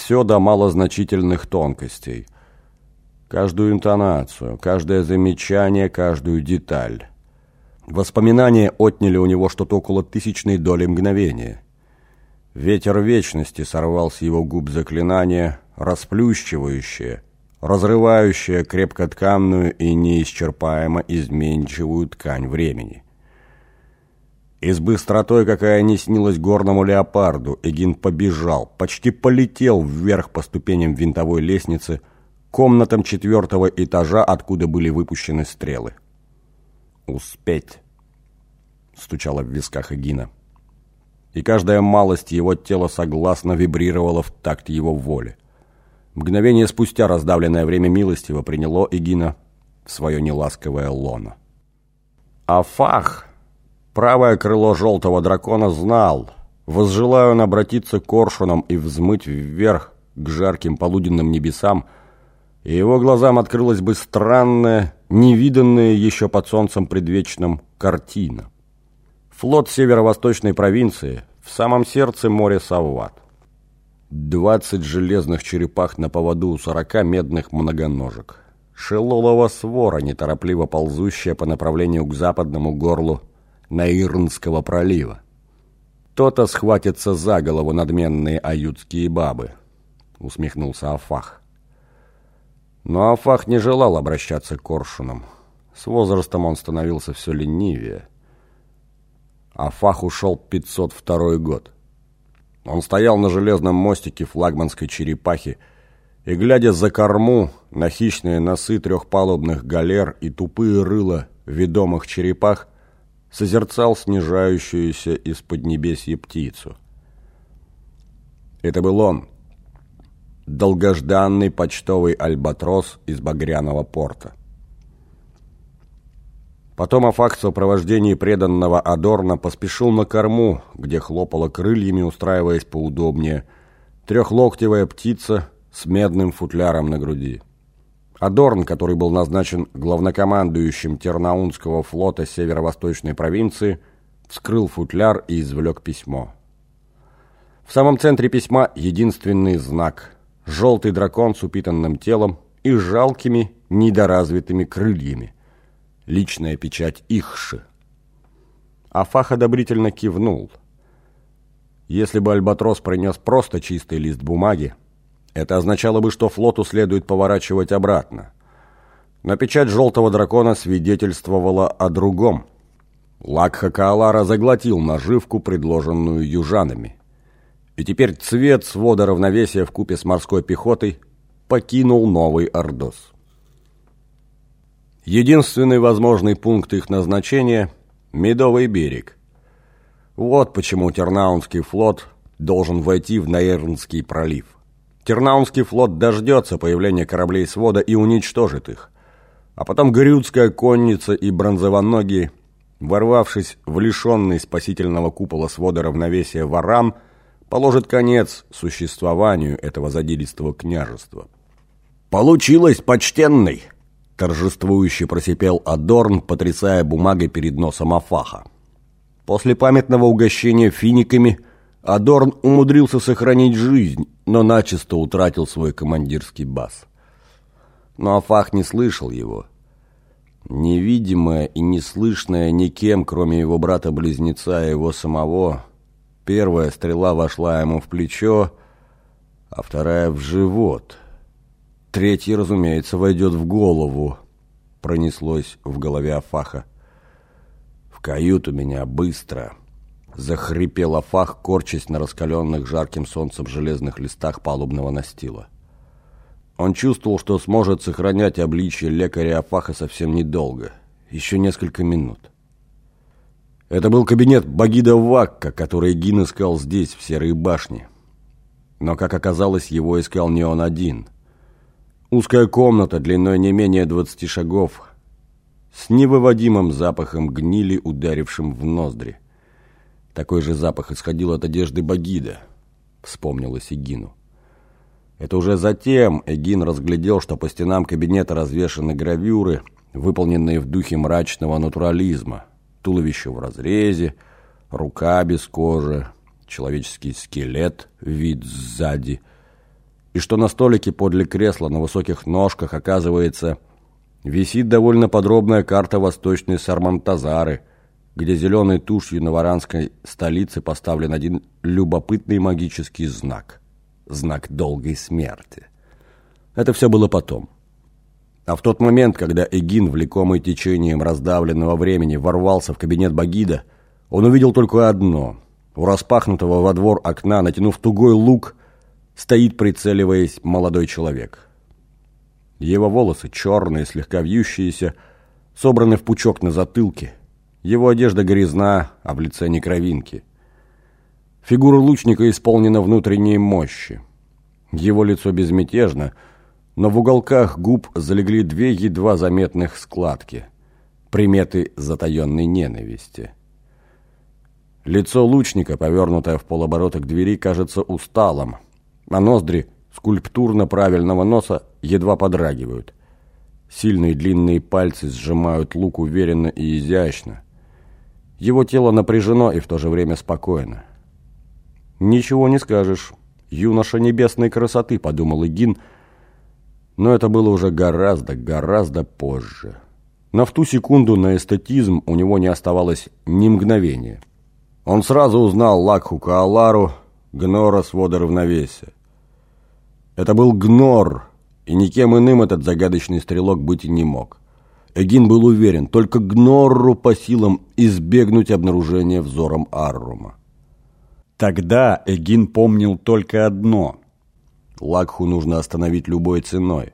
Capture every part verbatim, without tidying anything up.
все до малозначительных тонкостей. Каждую интонацию, каждое замечание, каждую деталь. Воспоминания отняли у него что-то около тысячной доли мгновения. Ветер вечности сорвал с его губ заклинание, расплющивающее, разрывающее крепкотканную и неисчерпаемо изменчивую ткань времени. И с быстротой, какая не снилась горному леопарду, Эгин побежал, почти полетел вверх по ступеням винтовой лестницы, комнатам четвертого этажа, откуда были выпущены стрелы. «Успеть!» — стучало в висках Эгина. И каждая малость его тела согласно вибрировала в такт его воли. Мгновение спустя раздавленное время милостиво приняло Эгина в свое неласковое лоно. Афах, правое крыло желтого дракона, знал, возжелая он обратиться к коршунам и взмыть вверх к жарким полуденным небесам, и его глазам открылась бы странная, невиданная еще под солнцем предвечным картина. Флот северо-восточной провинции в самом сердце моря Савват. Двадцать железных черепах на поводу у сорока медных многоножек. Шелолова свора, неторопливо ползущая по направлению к западному горлу Наирнского пролива. То-то схватятся за голову надменные аютские бабы, усмехнулся Афах. Но Афах не желал обращаться к коршунам. С возрастом он становился все ленивее. Афах ушел пятьсот второй год. Он стоял на железном мостике флагманской черепахи и, глядя за корму на хищные носы трехпалубных галер и тупые рыла ведомых черепах, созерцал снижающуюся из поднебесья птицу. Это был он, долгожданный почтовый альбатрос из Багряного порта. Потом Афах в сопровождении преданного Адорна поспешил на корму, где хлопала крыльями, устраиваясь поудобнее, трехлоктевая птица с медным футляром на груди. Адорн, который был назначен главнокомандующим Тернаунского флота северо-восточной провинции, вскрыл футляр и извлек письмо. В самом центре письма единственный знак – желтый дракон с упитанным телом и жалкими, недоразвитыми крыльями. Личная печать Ихши. Афах одобрительно кивнул. Если бы Альбатрос принес просто чистый лист бумаги, это означало бы, что флоту следует поворачивать обратно. Но печать желтого дракона свидетельствовала о другом. Лакха Каалара заглотил наживку, предложенную южанами. И теперь цвет свода равновесия вкупе с морской пехотой покинул Новый Ордос. Единственный возможный пункт их назначения – Медовый берег. Вот почему Тернаунский флот должен войти в Наирнский пролив. Тернаунский флот дождется появления кораблей свода и уничтожит их. А потом Грюдская конница и бронзовоногие, ворвавшись в лишенный спасительного купола свода равновесия Варан, положит конец существованию этого задиристого княжества. «Получилось, почтенный!» — торжествующе просипел Адорн, потрясая бумагой перед носом Афаха. После памятного угощения финиками Адорн умудрился сохранить жизнь, но начисто утратил свой командирский бас. Но Афах не слышал его. Невидимая и неслышная никем, кроме его брата-близнеца и его самого, первая стрела вошла ему в плечо, а вторая в живот. Третья, разумеется, войдет в голову, пронеслось в голове Афаха. «В каюту меня быстро!» — захрипел Афах, корчась на раскаленных жарким солнцем железных листах палубного настила. Он чувствовал, что сможет сохранять обличье лекаря Афаха совсем недолго, еще несколько минут. Это был кабинет Багида Вакка, который Эгин искал здесь, в Серой башне. Но, как оказалось, его искал не он один. Узкая комната, длиной не менее двадцати шагов, с невыводимым запахом гнили, ударившим в ноздри. Такой же запах исходил от одежды Багида, вспомнилось Эгину. Это уже затем Эгин разглядел, что по стенам кабинета развешаны гравюры, выполненные в духе мрачного натурализма. Туловище в разрезе, рука без кожи, человеческий скелет, вид сзади. и что на столике подле кресла на высоких ножках, оказывается, висит довольно подробная карта восточной Сармантазары, где зеленой тушью на варанской столице поставлен один любопытный магический знак. Знак долгой смерти. Это все было потом. А в тот момент, когда Эгин, влекомый течением раздавленного времени, ворвался в кабинет Багида, он увидел только одно. У распахнутого во двор окна, натянув тугой лук, стоит, прицеливаясь, молодой человек. Его волосы, черные, слегка вьющиеся, собраны в пучок на затылке. Его одежда грязна, а в лице не кровинки. Фигура лучника исполнена внутренней мощи. Его лицо безмятежно, но в уголках губ залегли две едва заметных складки, приметы затаенной ненависти. Лицо лучника, повернутое в полоборота к двери, кажется усталым, а ноздри скульптурно правильного носа едва подрагивают. Сильные длинные пальцы сжимают лук уверенно и изящно. Его тело напряжено и в то же время спокойно. «Ничего не скажешь. Юноша небесной красоты», — подумал Эгин, но это было уже гораздо, гораздо позже. Но в ту секунду на эстетизм у него не оставалось ни мгновения. Он сразу узнал Лакху Каалару, Гнора свода равновесия. Это был Гнор, и никем иным этот загадочный стрелок быть и не мог. Эгин был уверен, только Гнорру по силам избегнуть обнаружения взором Аррума. Тогда Эгин помнил только одно: Лакху нужно остановить любой ценой.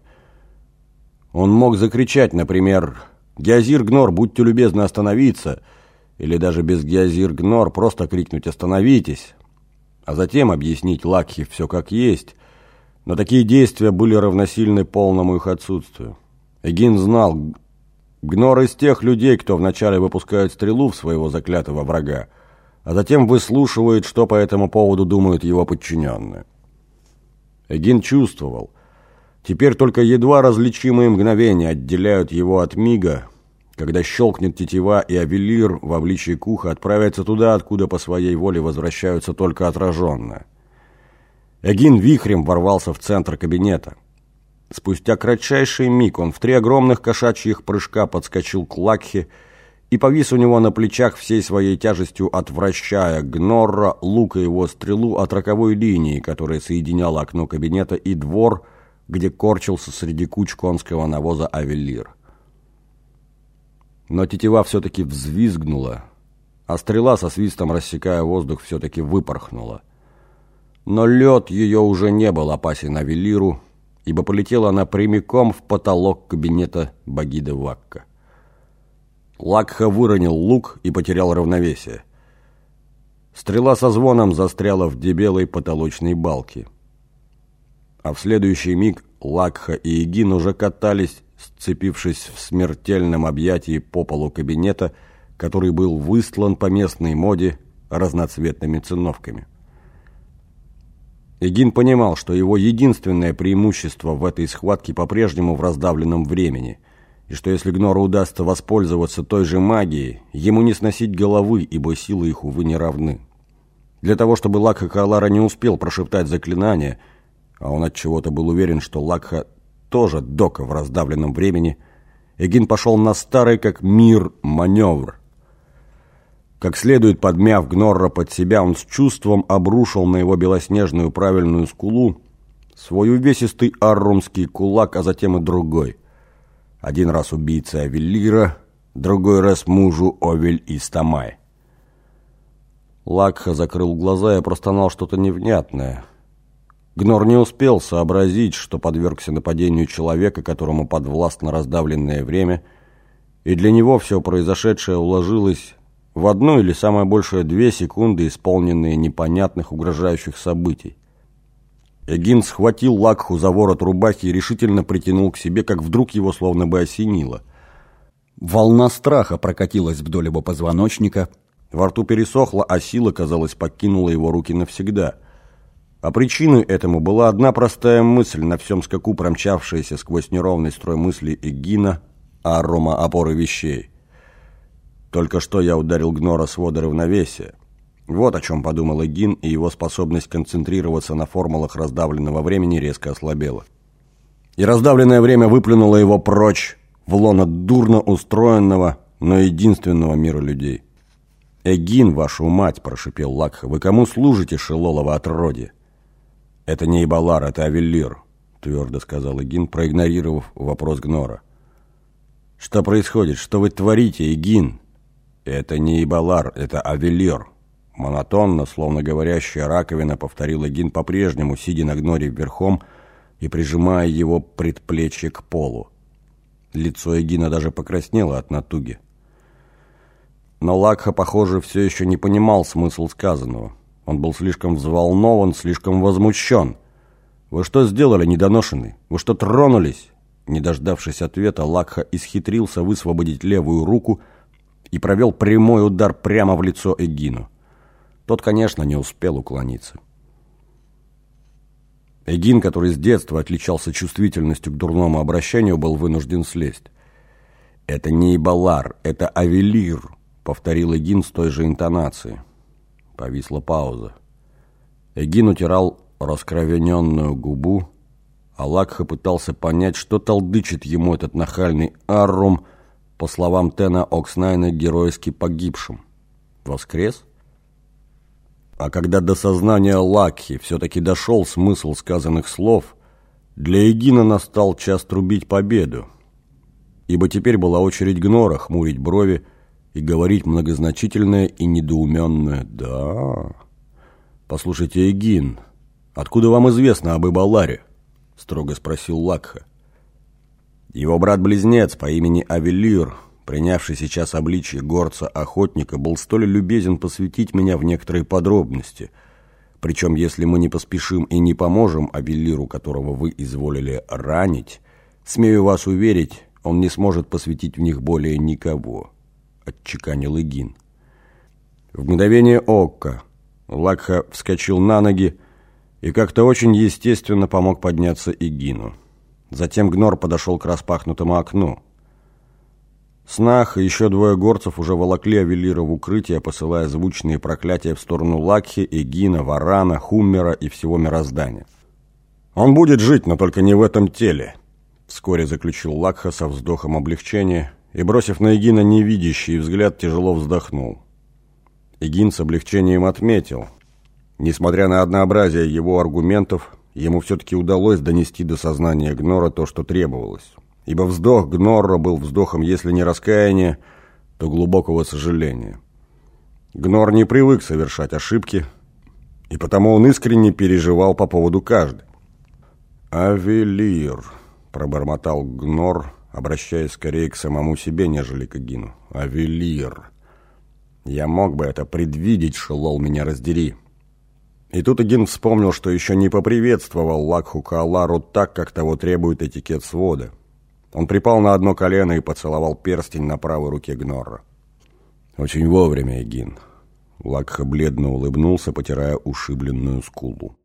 Он мог закричать, например, «Геозир Гнор, будьте любезны остановиться!» или даже без Геозир Гнор просто крикнуть «Остановитесь!», а затем объяснить Лакхе все как есть. Но такие действия были равносильны полному их отсутствию. Эгин знал, Гнор из тех людей, кто вначале выпускает стрелу в своего заклятого врага, а затем выслушивает, что по этому поводу думают его подчиненные. Эгин чувствовал, теперь только едва различимые мгновения отделяют его от мига, когда щелкнет тетива, и Авелир в обличии Куха отправится туда, откуда по своей воле возвращаются только отраженные. Эгин вихрем ворвался в центр кабинета. Спустя кратчайший миг он в три огромных кошачьих прыжка подскочил к Лакхе и повис у него на плечах всей своей тяжестью, отвращая Гнорра, лук и его стрелу от роковой линии, которая соединяла окно кабинета и двор, где корчился среди куч конского навоза Авелир. Но тетива все-таки взвизгнула, а стрела, со свистом рассекая воздух, все-таки выпорхнула. Но лед ее уже не был опасен Авелиру, ибо полетела она прямиком в потолок кабинета Багида Вакка. Лакха выронил лук и потерял равновесие. Стрела со звоном застряла в дебелой потолочной балке. А в следующий миг Лакха и Эгин уже катались, сцепившись в смертельном объятии по полу кабинета, который был выстлан по местной моде разноцветными циновками. Эгин понимал, что его единственное преимущество в этой схватке по-прежнему в раздавленном времени, и что если Гнору удастся воспользоваться той же магией, ему не сносить головы, ибо силы их, увы, не равны. Для того, чтобы Лакха Каалара не успел прошептать заклинание, а он отчего-то был уверен, что Лакха тоже дока в раздавленном времени, Эгин пошел на старый как мир маневр. Как следует подмяв Гнорра под себя, он с чувством обрушил на его белоснежную правильную скулу свой увесистый аррумский кулак, а затем и другой. Один раз убийце Авелира, другой раз мужу Овель и Стамай. Лакха закрыл глаза и простонал что-то невнятное. Гнор не успел сообразить, что подвергся нападению человека, которому подвластно раздавленное время, и для него все произошедшее уложилось в одну или самое большее две секунды, исполненные непонятных угрожающих событий. Эгин схватил Лакху за ворот рубахи и решительно притянул к себе, как вдруг его словно бы осенило. Волна страха прокатилась вдоль его позвоночника, во рту пересохло, а сила, казалось, покинула его руки навсегда. А причиной этому была одна простая мысль, на всем скаку промчавшаяся сквозь неровный строй мыслей Эгина, Аррума, опоры вещей. Только что я ударил Гнора свода равновесия. Вот о чем подумал Эгин, и его способность концентрироваться на формулах раздавленного времени резко ослабела. И раздавленное время выплюнуло его прочь в лоно дурно устроенного, но единственного мира людей. «Эгин, вашу мать!» – прошипел Лакха. «Вы кому служите, шелолово отродье?» «Это не Ибалар, это Авелир», – твердо сказал Эгин, проигнорировав вопрос Гнора. «Что происходит? Что вы творите, Эгин?» «Это не Ибалар, это Авелир», – монотонно, словно говорящая раковина, повторил Эгин, по-прежнему сидя на Гноре верхом и прижимая его предплечье к полу. Лицо Эгина даже покраснело от натуги. Но Лакха, похоже, все еще не понимал смысл сказанного. Он был слишком взволнован, слишком возмущен. «Вы что сделали, недоношенный? Вы что, тронулись?» Не дождавшись ответа, Лакха исхитрился высвободить левую руку и провел прямой удар прямо в лицо Эгину. Тот, конечно, не успел уклониться. Эгин, который с детства отличался чувствительностью к дурному обращению, был вынужден слезть. «Это не Ибалар, это Авелир», — повторил Эгин с той же интонацией. Повисла пауза. Эгин утирал раскровененную губу, а Лакха пытался понять, что толдычит ему этот нахальный Аррум, по словам Тена Окснайна, геройски погибшим. Воскрес? А когда до сознания Лакхи все-таки дошел смысл сказанных слов, для Эгина настал час трубить победу, ибо теперь была очередь Гнора хмурить брови и говорить многозначительное и недоуменное «да». «Послушайте, Эгин, откуда вам известно об Ибаларе?» — строго спросил Лакха. Его брат-близнец по имени Авелир, принявший сейчас обличие горца-охотника, был столь любезен посвятить меня в некоторые подробности. Причем, если мы не поспешим и не поможем Авелиру, которого вы изволили ранить, смею вас уверить, он не сможет посвятить в них более никого», — отчеканил Эгин. В мгновение ока Лакха вскочил на ноги и как-то очень естественно помог подняться Эгину. Затем Гнор подошел к распахнутому окну. Снах и еще двое горцев уже волокли Авелира в укрытие, посылая звучные проклятия в сторону Лакхи, Эгина, Варана, Хуммера и всего мироздания. «Он будет жить, но только не в этом теле», — вскоре заключил Лакха со вздохом облегчения и, бросив на Эгина невидящий взгляд, тяжело вздохнул. Эгин с облегчением отметил. Несмотря на однообразие его аргументов, ему все-таки удалось донести до сознания Гнора то, что требовалось. Ибо вздох Гнорра был вздохом, если не раскаяния, то глубокого сожаления. Гнор не привык совершать ошибки, и потому он искренне переживал по поводу каждой. «Авелир», — пробормотал Гнор, обращаясь скорее к самому себе, нежели к Эгину. «Авелир. Я мог бы это предвидеть, шелол, меня раздери». И тут Эгин вспомнил, что еще не поприветствовал Лакху Каалару так, как того требует этикет свода. Он припал на одно колено и поцеловал перстень на правой руке Гнорра. «Очень вовремя, Эгин». Лакха бледно улыбнулся, потирая ушибленную скулу.